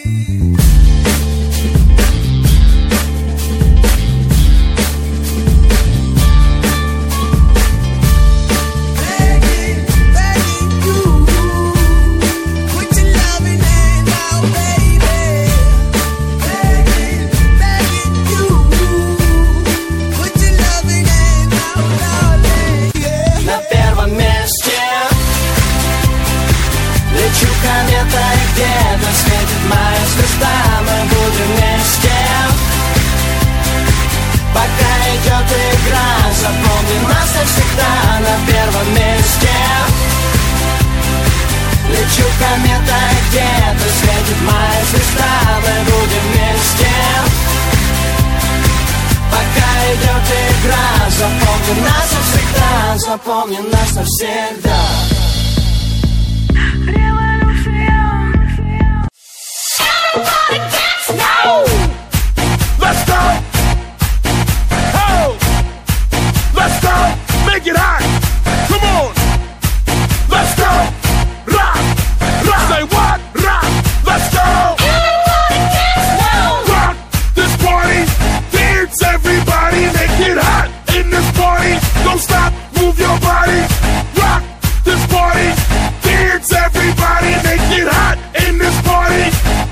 Где-то светит моя звезда, мы будем вместе. Пока идет игра, запомни нас навсегда на первом месте. Лечу кометой, где-то светит моя звезда, мы будем вместе. Пока идет игра, запомни нас навсегда, запомни нас навсегда. Let's go! Oh! Let's go! Make it hot! Come on! Let's go! Rock! Rock! Say what? Rock! Let's go! Everybody dance now! Rock this party! Dance everybody! Make it hot in this party! Don't stop! Move your body! Rock this party! Dance everybody! Make it hot in this party!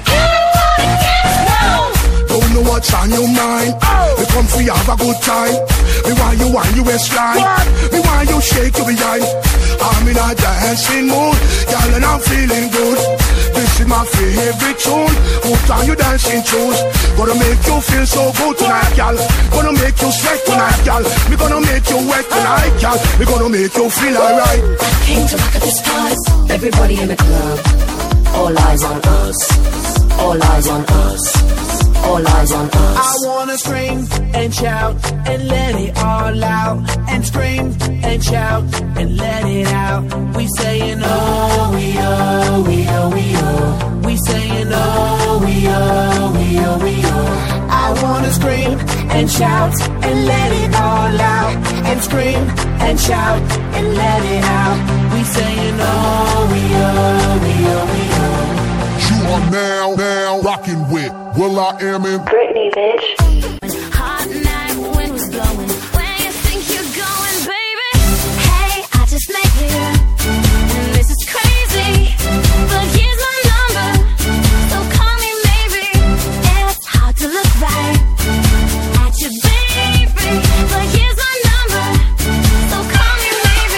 What's on your mind? We come for you, have a good time. Me want you on your waistline. Me want you shake your behind. I'm in a dancing mood, girl, and I'm feeling good. This is my favorite tune. Put on your dancing shoes. Gonna make you feel so good tonight, girl. Gonna make you sweat tonight, girl. Me gonna make you wet tonight, girl. Me gonna make you feel alright. I came to rock at this place. Everybody in the club. All eyes on us. All eyes on us. All eyes on us. I wanna scream and shout and let it all out. And scream and shout and let it out. We saying oh, we oh, we oh, we oh. We saying oh, we oh, we oh, we oh. I wanna scream and shout and let it all out. And scream and shout and let it out. We saying oh, we oh, we oh, we oh. You are now rocking with will.i.am in Britney, bitch. Hot night, wind was blowing. Where you think you're going, baby? Hey, I just met you, and this is crazy. But here's my number, so call me maybe. It's hard to look right at you, baby. But here's my number, so call me maybe.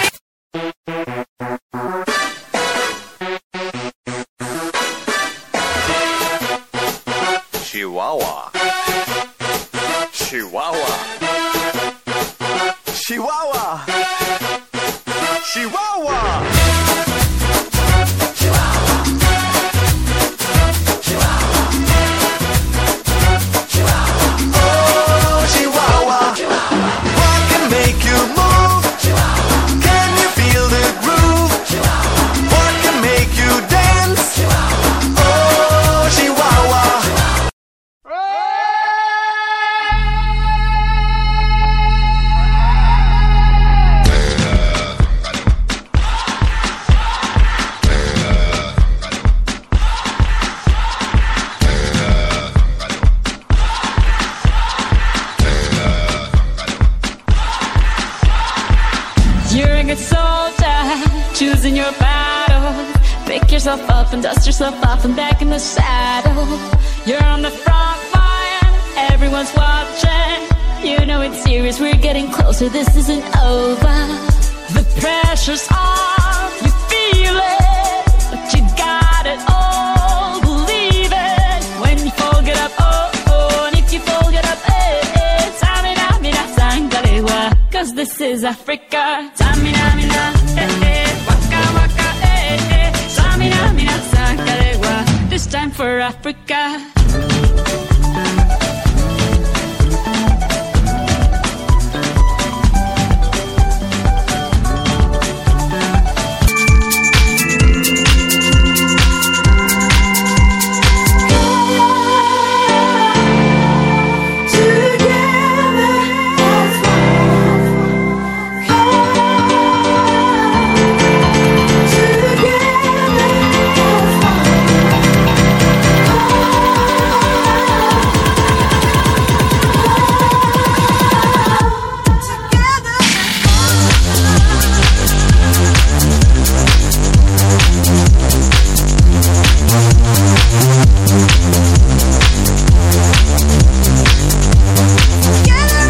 Chihuahua. Chihuahua. Chihuahua. Chihuahua. Oh, Chihuahua. What can make you move? Can you feel the groove? What can make you dance? Oh, Chihuahua. You're a good soldier, choosing your battle. Pick yourself up and dust yourself off and back in the saddle. You're on the front line, everyone's watching. You know it's serious, we're getting closer, this isn't over. The pressure's on, you feel it, but you got it all, believe it. When you fall, get up, oh, oh, and if you fall, get up, eh, eh. Samina, mina, sangalewa, 'cause this is Africa. Samina, mina, eh, eh, waka, waka, eh, eh. Samina, mina, sangalewa, this time for Africa.